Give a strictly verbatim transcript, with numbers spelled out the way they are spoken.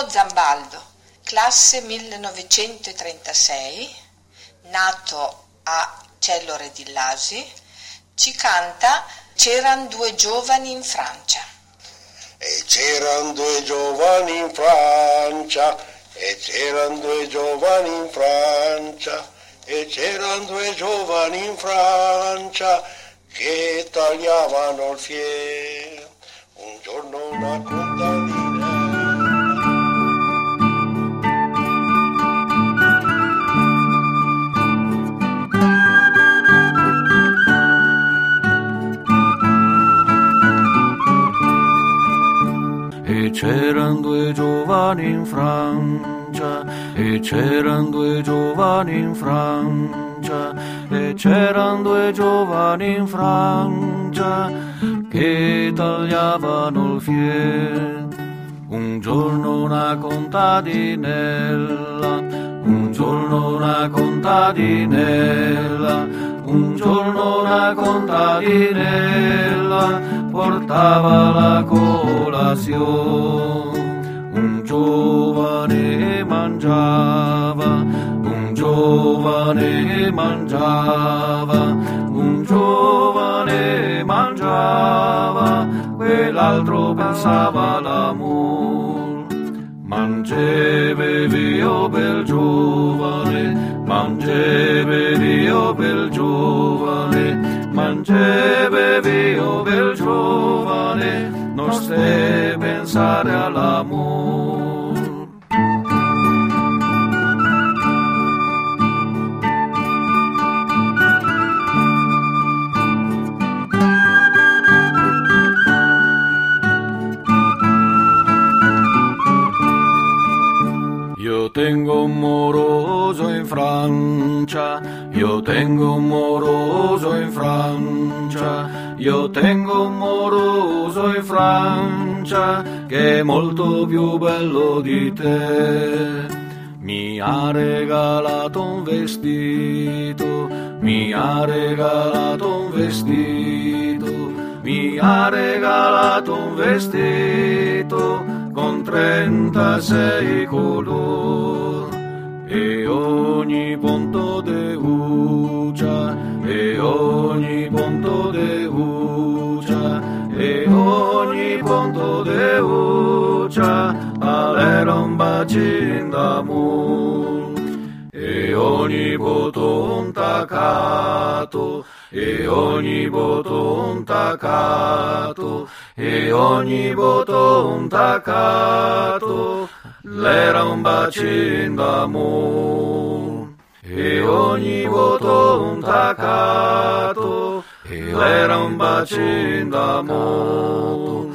Bruno Zambaldo, classe millenovecentotrentasei, nato a Cellore di Lasi, ci canta C'eran due giovani in Francia. E c'eran due giovani in Francia, e c'eran due giovani in Francia, e c'eran due giovani in Francia che tagliavano il fieno. Un giorno una contadina. E c'eran due giovani in Francia, e c'eran due giovani in Francia, e c'eran due giovani in Francia che tagliavano il fieno. Un giorno una contadinella, un giorno una contadinella, un giorno una contadinella portava la colazione. Un giovane mangiava, un giovane mangiava, un giovane mangiava, quell'altro pensava all'amor. Mange bevi oh bel giovane, mange bevi oh bel giovane, mange bevi oh bel giovane, non stai pensare all'amor. Io tengo un moroso in Francia, io tengo un moroso in Francia, io tengo un moroso in Francia che è molto più bello di te. Mi ha regalato un vestito, mi ha regalato un vestito, mi ha regalato un vestito con trentasei colori, e ogni punto de uccia, e ogni punto de uccia, e ogni punto de uccia all'era un bacin d'amor, e ogni bottone taccato, e ogni bottone taccato, e ogni bottone taccato l'era un bacin d'amor, e ogni bottone taccato l'era un bacin d'amor.